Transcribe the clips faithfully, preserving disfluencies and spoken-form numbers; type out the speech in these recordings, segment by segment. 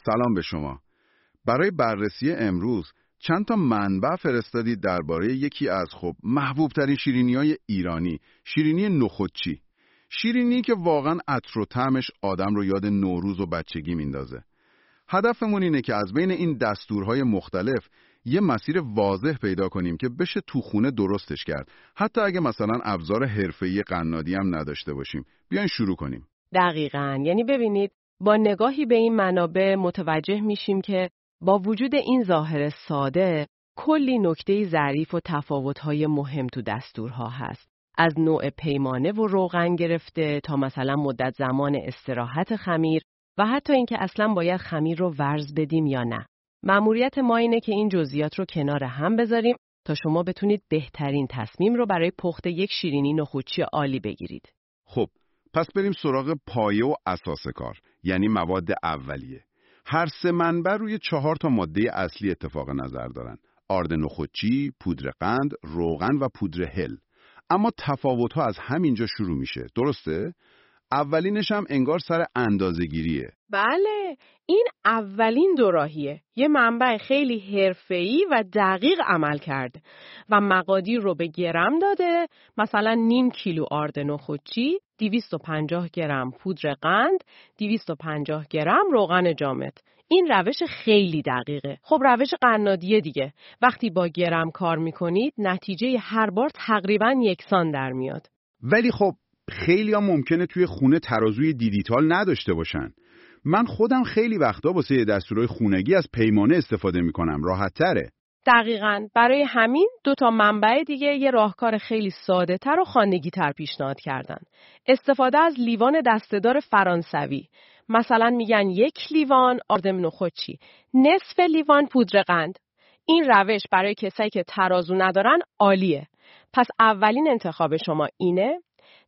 سلام به شما. برای بررسی امروز چند تا منبع فرستادید درباره یکی از خب محبوب ترین شیرینی‌های ایرانی، شیرینی نخودچی. شیرینی که واقعا عطر و طعمش آدم رو یاد نوروز و بچگی میندازه. هدفمون اینه که از بین این دستورهای مختلف یه مسیر واضح پیدا کنیم که بشه تو خونه درستش کرد، حتی اگه مثلا ابزار حرفه‌ای قنادی هم نداشته باشیم. بیاین شروع کنیم. دقیقاً. یعنی ببینید با نگاهی به این منابع متوجه میشیم که با وجود این ظاهر ساده کلی نکته ظریف و تفاوت‌های مهم تو دستورها هست. از نوع پیمانه و روغن گرفته تا مثلا مدت زمان استراحت خمیر و حتی اینکه اصلا باید خمیر رو ورز بدیم یا نه. مأموریت ما اینه که این جزئیات رو کنار هم بذاریم تا شما بتونید بهترین تصمیم رو برای پخت یک شیرینی نخودچی عالی بگیرید. خب پس بریم سراغ پایه و اساس کار، یعنی مواد اولیه. هر سه منبع روی چهار تا ماده اصلی اتفاق نظر دارن: آرد نخودچی، پودر قند، روغن و پودر هل. اما تفاوت‌ها از همینجا شروع میشه، درسته؟ اولینش هم انگار سر اندازه‌گیریه. بله، این اولین دوراهیه. یه منبع خیلی حرفه‌ای و دقیق عمل کرده و مقادیر رو به گرم داده. مثلا نیم کیلو آرد نخودچی، دویست و پنجاه گرم پودر قند، دویست و پنجاه گرم روغن جامد. این روش خیلی دقیقه. خب روش قنادیه دیگه. وقتی با گرم کار میکنید نتیجه هر بار تقریباً یکسان در میاد. ولی خب خیلی ها ممکنه توی خونه ترازوی دیجیتال نداشته باشن. من خودم خیلی وقتا واسه دستورهای خونگی از پیمانه استفاده میکنم، راحت تره. دقیقاً. برای همین دو تا منبع دیگه یه راهکار خیلی ساده تر و خانگی تر پیشنهاد کردن. استفاده از لیوان دسته‌دار فرانسوی. مثلا میگن یک لیوان آرد نخودچی، نصف لیوان پودر قند. این روش برای کسایی که ترازو ندارن عالیه. پس اولین انتخاب شما اینه: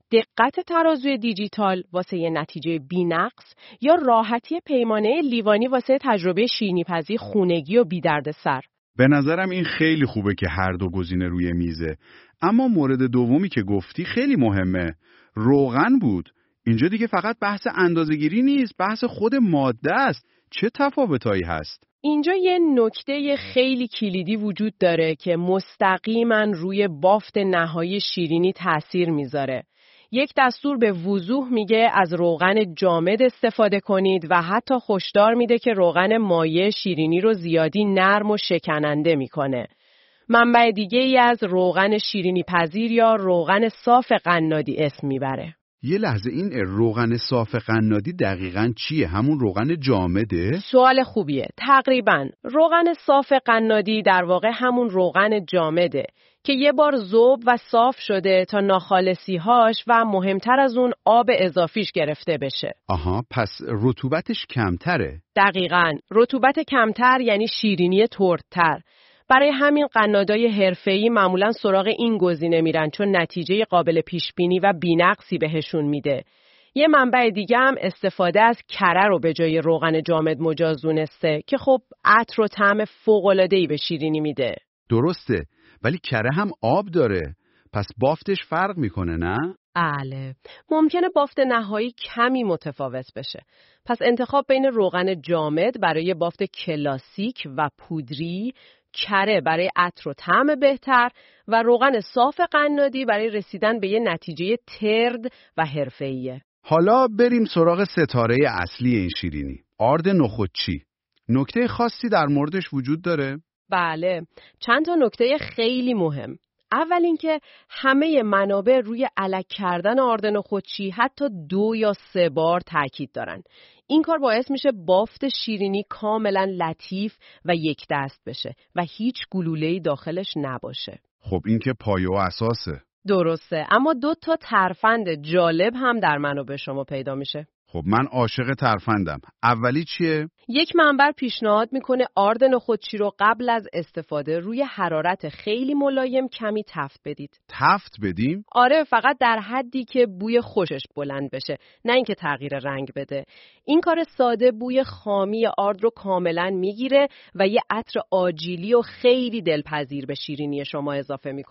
دقت ترازوی دیجیتال واسه یه نتیجه بی‌نقص یا راحتی پیمانه لیوانی واسه تجربه شیرینی‌پزی خونگی و بی‌دردسر. به نظرم این خیلی خوبه که هر دو گزینه روی میزه. اما مورد دومی که گفتی خیلی مهمه. روغن بود. اینجا دیگه فقط بحث اندازه‌گیری نیست، بحث خود ماده است. چه تفاوتایی هست؟ اینجا یه نکته خیلی کلیدی وجود داره که مستقیما روی بافت نهایی شیرینی تأثیر میذاره. یک دستور به وضوح میگه از روغن جامد استفاده کنید و حتی هشدار میده که روغن مایع شیرینی رو زیادی نرم و شکننده میکنه. منبع دیگه ای از روغن شیرینی پذیر یا روغن صاف قنادی اسم میبره. یه لحظه، این روغن صاف قنادی دقیقاً چیه؟ همون روغن جامده؟ سوال خوبیه. تقریباً روغن صاف قنادی در واقع همون روغن جامده که یه بار ذوب و صاف شده تا ناخالصی‌هاش و مهمتر از اون آب اضافیش گرفته بشه. آها، پس رطوبتش کمتره. دقیقاً. رطوبت کمتر یعنی شیرینی تردتر. برای همین قنادای حرفه‌ای معمولاً سراغ این گزینه میرن چون نتیجه قابل پیشبینی و بی‌نقصی بهشون میده. یه منبع دیگه هم استفاده از کره رو به جای روغن جامد مجاز دونسته که خب عطر و طعم فوق‌العاده‌ای به شیرینی میده. درسته، ولی کره هم آب داره. پس بافتش فرق میکنه نه؟ بله. ممکنه بافت نهایی کمی متفاوت بشه. پس انتخاب بین روغن جامد برای بافت کلاسیک و پودری، کره برای عطر و طعم بهتر و روغن صاف قنادی برای رسیدن به یه نتیجه ترد و حرفه‌ایه. حالا بریم سراغ ستاره اصلی این شیرینی، آرد نخودچی. نکته خاصی در موردش وجود داره؟ بله، چند تا نکته خیلی مهم. اول اینکه همه منابع روی الک کردن آرد نخودچی حتی دو یا سه بار تاکید دارن. این کار باعث میشه بافت شیرینی کاملا لطیف و یک دست بشه و هیچ گلوله‌ای داخلش نباشه. خب این که پایه و اساسه. درسته، اما دو تا ترفند جالب هم در منابع شما پیدا میشه. خب من عاشق ترفندم. اولی چیه؟ یک منبع پیشنهاد میکنه آرد نخودچی رو قبل از استفاده روی حرارت خیلی ملایم کمی تفت بدید. تفت بدیم؟ آره، فقط در حدی که بوی خوشش بلند بشه، نه اینکه تغییر رنگ بده. این کار ساده بوی خامی آرد رو کاملا میگیره و یه عطر آجیلی و خیلی دلپذیر به شیرینی شما اضافه میکنه.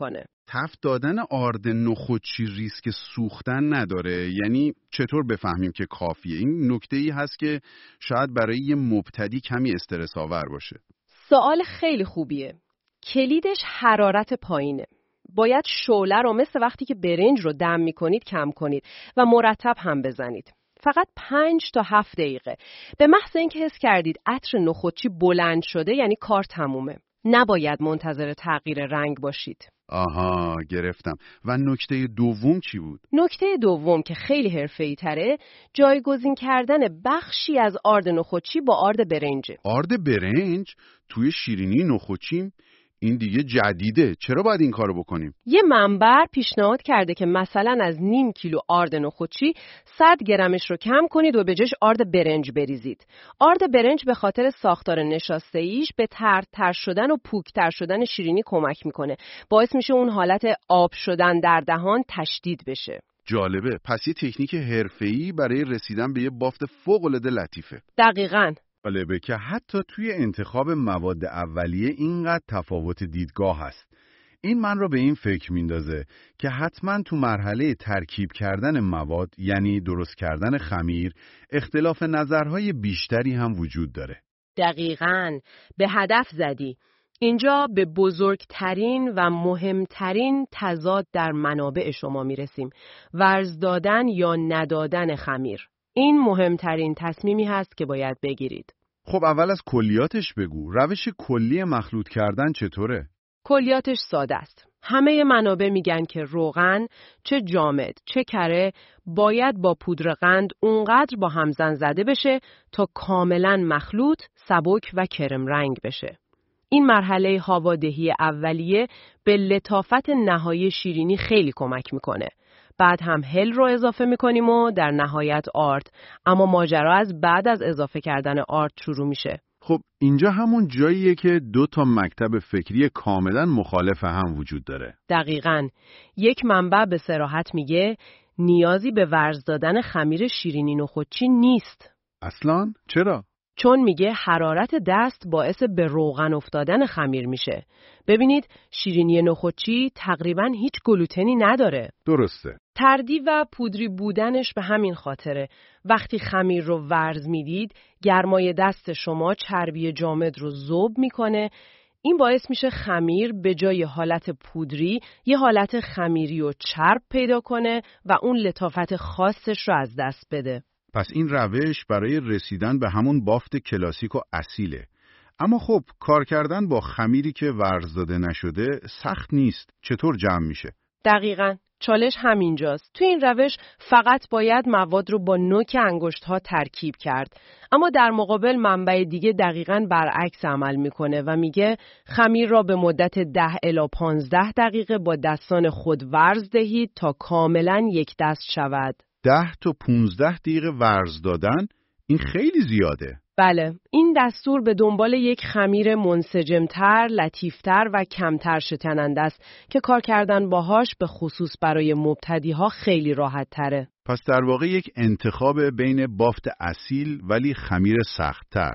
تفت دادن آرد نخودچی ریسک سوختن نداره؟ یعنی چطور بفهمیم که کافیه؟ این نکته‌ای هست که شاید برای یه مبتدی کمی استرس آور باشه. سوال خیلی خوبیه. کلیدش حرارت پایینه. باید شعله رو مثل وقتی که برنج رو دم می‌کنید کم کنید و مرتب هم بزنید. فقط پنج تا هفت دقیقه. به محض اینکه حس کردید عطر نخودچی بلند شده یعنی کار تمومه. نباید منتظر تغییر رنگ باشید. آها، گرفتم. و نکته دوم چی بود؟ نکته دوم که خیلی حرفه‌ای تره، جایگزین کردن بخشی از آرد نخودچی با آرد برنجه. آرد برنج توی شیرینی نخودچی؟ این دیگه جدیده. چرا باید این کارو بکنیم؟ یه منبع پیشنهاد کرده که مثلا از نیم کیلو آرد نخودچی صد گرمش رو کم کنید و به جاش آرد برنج بریزید. آرد برنج به خاطر ساختار نشاسته‌ایش به ترتر شدن و پوکتر شدن شیرینی کمک میکنه. باعث میشه اون حالت آب شدن در دهان تشدید بشه. جالبه. پس یه تکنیک حرفه‌ای برای رسیدن به یه بافت فوق‌العاده لطیفه. دقیقاً. جالبه که حتی توی انتخاب مواد اولیه اینقدر تفاوت دیدگاه هست. این من رو به این فکر میندازه که حتما تو مرحله ترکیب کردن مواد، یعنی درست کردن خمیر، اختلاف نظرهای بیشتری هم وجود داره. دقیقاً. به هدف زدی. اینجا به بزرگترین و مهمترین تضاد در منابع شما میرسیم. ورز دادن یا ندادن خمیر. این مهمترین تصمیمی هست که باید بگیرید. خب اول از کلیاتش بگو. روش کلی مخلوط کردن چطوره؟ کلیاتش ساده است. همه منابع میگن که روغن، چه جامد، چه کره، باید با پودر قند اونقدر با همزن زده بشه تا کاملا مخلوط، سبک و کرم رنگ بشه. این مرحله هوادهی اولیه به لطافت نهایی شیرینی خیلی کمک میکنه. بعد هم هل رو اضافه میکنیم و در نهایت آرد. اما ماجرا از بعد از اضافه کردن آرد شروع میشه. خب اینجا همون جاییه که دو تا مکتب فکری کاملا مخالف هم وجود داره. دقیقاً. یک منبع به صراحت میگه نیازی به ورز دادن خمیر شیرینی نخودچی نیست. اصلاً؟ چرا؟ چون میگه حرارت دست باعث به روغن افتادن خمیر میشه. ببینید شیرینی نخودچی تقریباً هیچ گلوتنی نداره. درسته. تردی و پودری بودنش به همین خاطره. وقتی خمیر رو ورز میدید، گرمای دست شما چربی جامد رو ذوب میکنه. این باعث میشه خمیر به جای حالت پودری یه حالت خمیری و چرب پیدا کنه و اون لطافت خاصش رو از دست بده. پس این روش برای رسیدن به همون بافت کلاسیک و اصیله. اما خب کار کردن با خمیری که ورز داده نشده سخت نیست. چطور جمع میشه؟ دقیقاً. چالش همینجاست. تو این روش فقط باید مواد رو با نوک انگشت‌ها ترکیب کرد. اما در مقابل منبع دیگه دقیقاً برعکس عمل میکنه و میگه خمیر را به مدت ده الی پانزده دقیقه با دستان خود ورز دهید تا کاملاً یک دست شود. ده تا پونزده دقیقه ورز دادن؟ این خیلی زیاده. بله، این دستور به دنبال یک خمیر منسجمتر، لطیفتر و کمتر شکننده است که کار کردن باهاش به خصوص برای مبتدی‌ها خیلی راحت تره. پس در واقع یک انتخاب بین بافت اصیل ولی خمیر سخت‌تر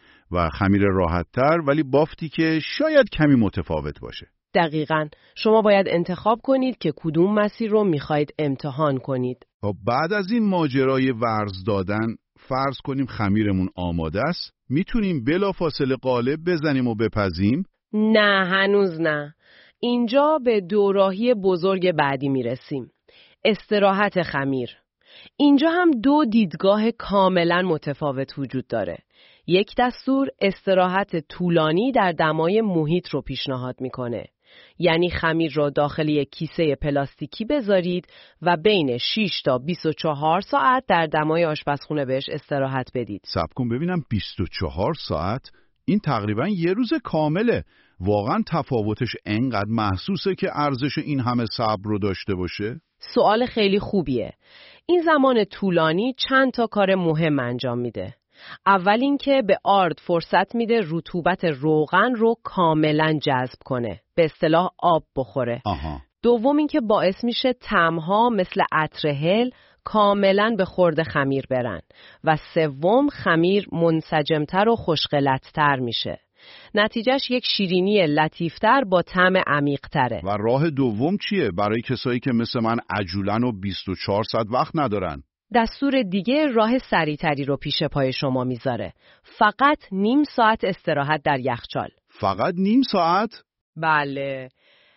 و خمیر راحت‌تر ولی بافتی که شاید کمی متفاوت باشه. دقیقاً. شما باید انتخاب کنید که کدوم مسیر رو میخواید امتحان کنید. و بعد از این ماجرای ورز دادن، فرض کنیم خمیرمون آماده است، میتونیم بلافاصله قالب بزنیم و بپزیم؟ نه، هنوز نه. اینجا به دوراهی بزرگ بعدی میرسیم. استراحت خمیر. اینجا هم دو دیدگاه کاملا متفاوت وجود داره. یک دستور استراحت طولانی در دمای محیط رو پیشنهاد میکنه. یعنی خمیر رو داخل یک کیسه پلاستیکی بذارید و بین شش تا بیست و چهار ساعت در دمای آشپزخونه بهش استراحت بدید. صبر کن ببینم، بیست و چهار ساعت؟ این تقریبا یه روز کامله. واقعا تفاوتش انقدر محسوسه که ارزش این همه صبر رو داشته باشه؟ سوال خیلی خوبیه. این زمان طولانی چند تا کار مهم انجام میده. اول اینکه به آرد فرصت میده رطوبت روغن رو کاملا جذب کنه، به اصطلاح آب بخوره. آها. دوم اینکه باعث میشه طعم‌ها مثل عطر هل کاملا به خورد خمیر برن و سوم خمیر منسجمتر و خوشقلت‌تر میشه. نتیجهش یک شیرینی لطیفتر با طعم عمیق‌تره. و راه دوم چیه برای کسایی که مثل من عجولن و بیست و چهار ساعت وقت ندارن؟ دستور دیگه راه سریعتری رو پیش پای شما میذاره. فقط نیم ساعت استراحت در یخچال. فقط نیم ساعت؟ بله.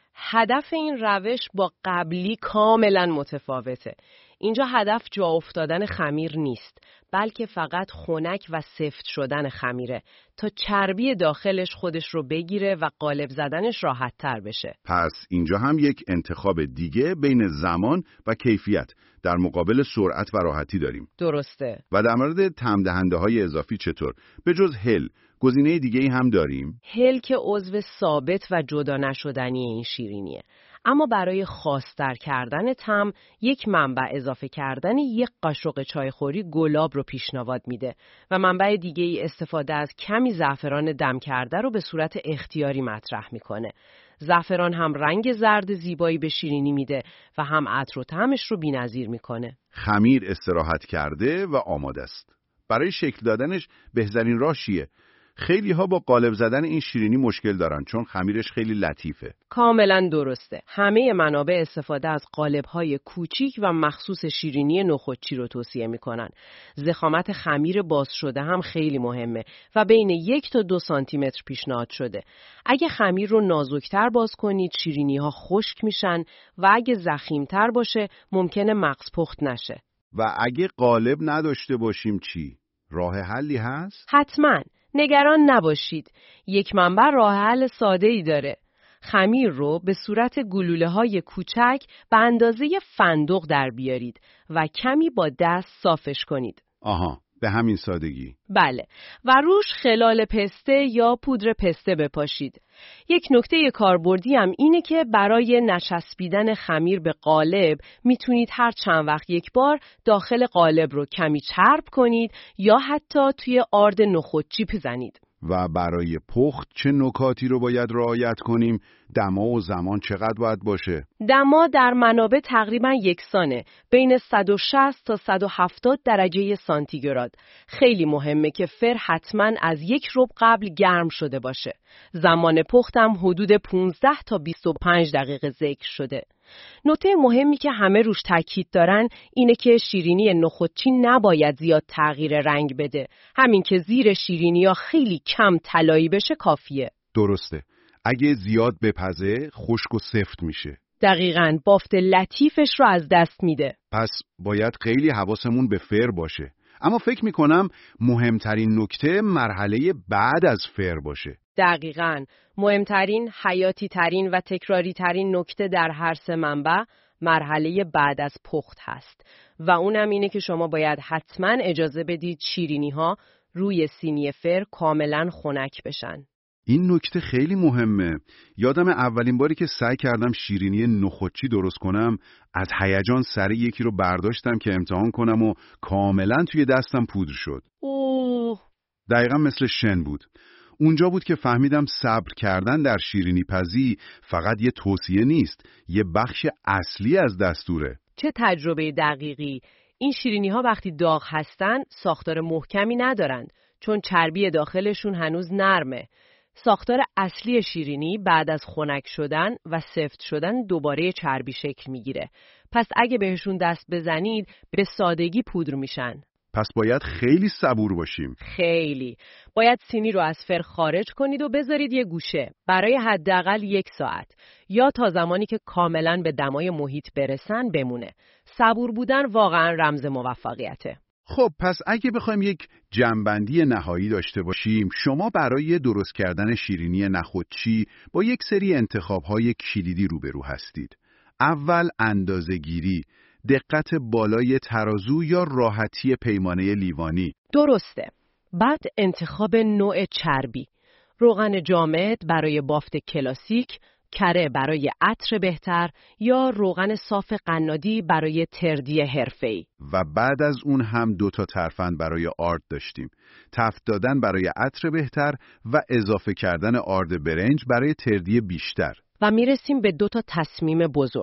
هدف این روش با قبلی کاملا متفاوته. اینجا هدف جا افتادن خمیر نیست، بلکه فقط خنک و سفت شدن خمیره تا چربی داخلش خودش رو بگیره و قالب زدنش راحت تر بشه. پس اینجا هم یک انتخاب دیگه بین زمان و کیفیت در مقابل سرعت و راحتی داریم. درسته. و در مورد طعم دهنده های اضافی چطور؟ به جز هل، گزینه دیگه ای هم داریم؟ هل که عضو ثابت و جدا نشدنی این شیرینیه. اما برای خاص‌تر کردن طعم، یک منبع اضافه کردن یک قاشق چایخوری گلاب رو پیشنهاد میده و منبع دیگه ای استفاده از کمی زعفران دم کرده رو به صورت اختیاری مطرح میکنه. زعفران هم رنگ زرد زیبایی به شیرینی میده و هم عطر و طعمش رو بی‌نظیر میکنه. خمیر استراحت کرده و آماده است. برای شکل دادنش بهترین راه چیه؟ خیلی ها با قالب زدن این شیرینی مشکل دارن چون خمیرش خیلی لطیفه. کاملا درسته. همه منابع استفاده از قالب‌های کوچیک و مخصوص شیرینی نخودچی رو توصیه میکنن. ضخامت خمیر باز شده هم خیلی مهمه و بین یک تا دو سانتی متر پیشنهاد شده. اگه خمیر رو نازکتر باز کنید شیرینی‌ها خشک میشن و اگه ضخیم‌تر باشه ممکنه مغز پخت نشه. و اگه قالب نداشته باشیم چی؟ راه حلی هست؟ حتماً. نگران نباشید. یک منبع راه حل ساده‌ای داره. خمیر رو به صورت گلوله‌های کوچک به اندازه فندق در بیارید و کمی با دست صافش کنید. آها، به همین سادگی. بله. و روش خلال پسته یا پودر پسته بپاشید. یک نکته کاربردی هم اینه که برای نچسبیدن خمیر به قالب میتونید هر چند وقت یک بار داخل قالب رو کمی چرب کنید یا حتی توی آرد نخودچی بزنید. و برای پخت چه نکاتی رو باید رعایت کنیم؟ دما و زمان چقدر باید باشه؟ دما در منابع تقریباً یکسانه، بین صد و شصت تا صد و هفتاد درجه سانتیگراد. خیلی مهمه که فر حتماً از یک ربع قبل گرم شده باشه. زمان پختم حدود پانزده تا بیست و پنج دقیقه ذکر شده. نکته مهمی که همه روش تاکید دارن اینه که شیرینی نخودچی نباید زیاد تغییر رنگ بده. همین که زیر شیرینی‌ها خیلی کم طلایی بشه کافیه. درسته. اگه زیاد بپزه خشک و سفت میشه. دقیقاً بافت لطیفش رو از دست میده. پس باید خیلی حواسمون به فر باشه. اما فکر میکنم مهمترین نکته مرحله بعد از فر باشه. دقیقاً مهمترین، حیاتی ترین و تکراری ترین نکته در هر سه منبع مرحله بعد از پخت هست و اونم اینه که شما باید حتماً اجازه بدید شیرینی ها روی سینی فر کاملاً خنک بشن. این نکته خیلی مهمه. یادم اولین باری که سعی کردم شیرینی نخودچی درست کنم از هیجان سریع یکی رو برداشتم که امتحان کنم و کاملاً توی دستم پودر شد. اوه. دقیقاً مثل شن بود. اونجا بود که فهمیدم صبر کردن در شیرینی پزی فقط یه توصیه نیست، یه بخش اصلی از دستوره. چه تجربه دقیقی! این شیرینی ها وقتی داغ هستن ساختار محکمی ندارن چون چربی داخلشون هنوز نرمه. ساختار اصلی شیرینی بعد از خنک شدن و سفت شدن دوباره چربی شکل میگیره. پس اگه بهشون دست بزنید به سادگی پودر میشن. پس باید خیلی صبور باشیم. خیلی. باید سینی رو از فر خارج کنید و بذارید یه گوشه برای حداقل یک ساعت یا تا زمانی که کاملاً به دمای محیط برسن بمونه. صبور بودن واقعاً رمز موفقیته. خب پس اگه بخوایم یک جمع‌بندی نهایی داشته باشیم، شما برای درست کردن شیرینی نخودچی با یک سری انتخاب‌های کلیدی روبرو هستید. اول اندازه‌گیری، دقت بالای ترازو یا راحتی پیمانه لیوانی. درسته. بعد انتخاب نوع چربی. روغن جامد برای بافت کلاسیک، کره برای عطر بهتر یا روغن صاف قنادی برای تردی حرفه‌ای. و بعد از اون هم دو تا ترفند برای آرد داشتیم. تفت دادن برای عطر بهتر و اضافه کردن آرد برنج برای تردی بیشتر. و میرسیم به دو تا تصمیم بزرگ.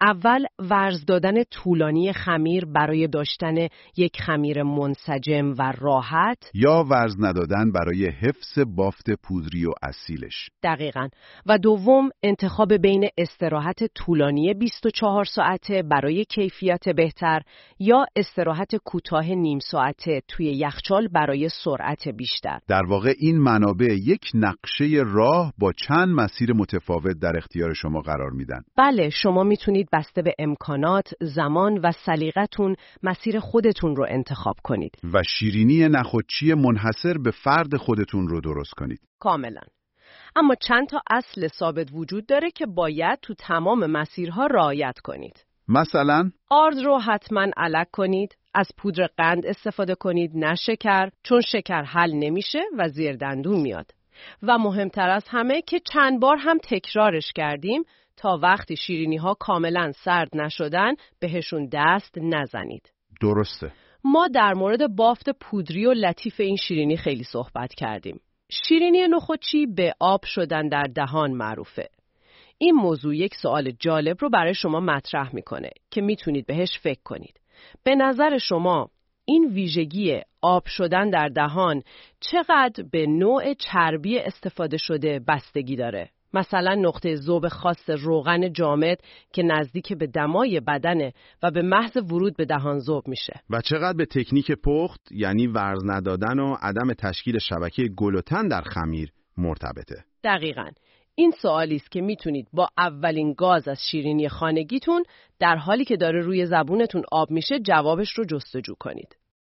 اول ورز دادن طولانی خمیر برای داشتن یک خمیر منسجم و راحت، یا ورز ندادن برای حفظ بافت پودری و اصیلش. دقیقاً. و دوم انتخاب بین استراحت طولانی بیست و چهار ساعته برای کیفیت بهتر یا استراحت کوتاه نیم ساعته توی یخچال برای سرعت بیشتر. در واقع این منابع یک نقشه راه با چند مسیر متفاوت در اختیار شما قرار میدن. بله، شما میتونید بسته به امکانات، زمان و سلیقتون مسیر خودتون رو انتخاب کنید. و شیرینی نخودچی منحصر به فرد خودتون رو درست کنید. کاملا. اما چند تا اصل ثابت وجود داره که باید تو تمام مسیرها رعایت کنید. مثلا آرد رو حتما الک کنید، از پودر قند استفاده کنید نه شکر، چون شکر حل نمیشه و زیر دندون میاد. و مهمتر از همه که چند بار هم تکرارش کردیم تا وقتی شیرینی ها کاملا سرد نشدن بهشون دست نزنید. درسته. ما در مورد بافت پودری و لطیف این شیرینی خیلی صحبت کردیم. شیرینی نخودچی به آب شدن در دهان معروفه. این موضوع یک سوال جالب رو برای شما مطرح میکنه که میتونید بهش فکر کنید. به نظر شما این ویژگی آب شدن در دهان چقدر به نوع چربی استفاده شده بستگی داره؟ مثلا نقطه ذوب خاص روغن جامد که نزدیک به دمای بدنه و به محض ورود به دهان ذوب میشه. و چقدر به تکنیک پخت، یعنی ورز ندادن و عدم تشکیل شبکه گلوتن در خمیر مرتبطه. دقیقاً. این سوالی است که میتونید با اولین گاز از شیرینی خانگیتون در حالی که داره روی زبونتون آب میشه جوابش رو جستجو کنید.